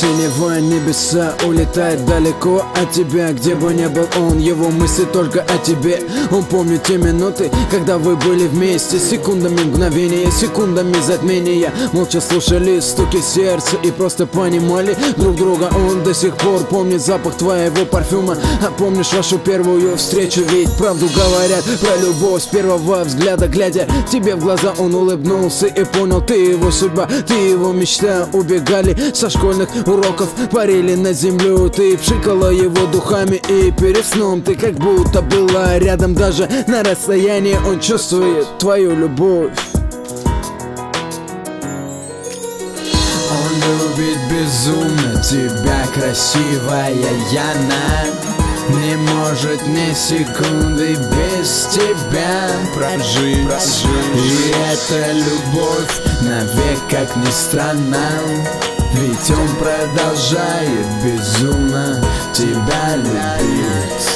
Синего небеса улетает далеко от тебя. Где бы ни был он, его мысли только о тебе. Он помнит те минуты, когда вы были вместе. Секундами мгновения, секундами затмения. Молча слушали стуки сердца и просто понимали друг друга. Он до сих пор помнит запах твоего парфюма. А помнишь вашу первую встречу? Ведь правду говорят про любовь с первого взгляда. Глядя тебе в глаза, он улыбнулся и понял: ты его судьба, ты его мечта. Убегали со школьных уроков, парили на землю. Ты пшикала его духами, и перед сном ты как будто была рядом. Даже на расстоянии он чувствует твою любовь. Он любит безумно тебя, красивая Яна. Не может ни секунды без тебя прожить. И эта любовь навек, как ни странно. Ведь он продолжает безумно тебя любить.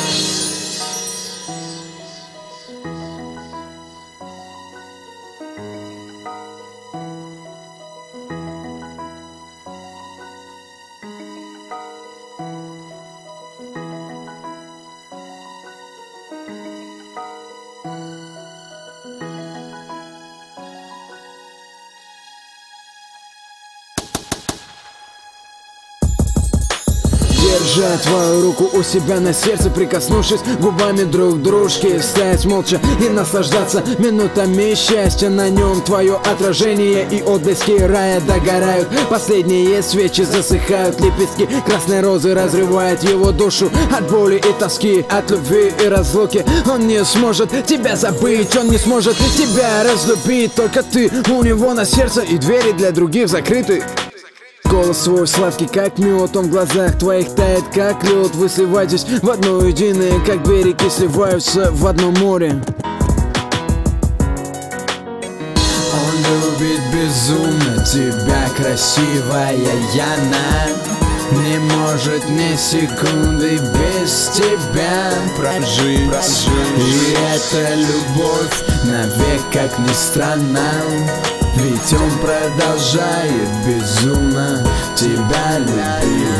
Держа твою руку у себя на сердце, прикоснувшись губами друг к дружке, стоять молча и наслаждаться минутами счастья. На нем твое отражение, и отблески рая догорают. Последние свечи засыхают, лепестки красной розы разрывают его душу от боли и тоски, от любви и разлуки. Он не сможет тебя забыть, он не сможет тебя разлюбить. Только ты у него на сердце, и двери для других закрыты. Голос свой сладкий, как мед, он в глазах твоих тает, как лед. Вы сливаетесь в одно единое, как береги сливаются в одно море. Он любит безумно тебя, красивая Яна. Не может ни секунды без тебя прожить. И эта любовь навек, как ни странно. Ведь он продолжает безумно тебя любить.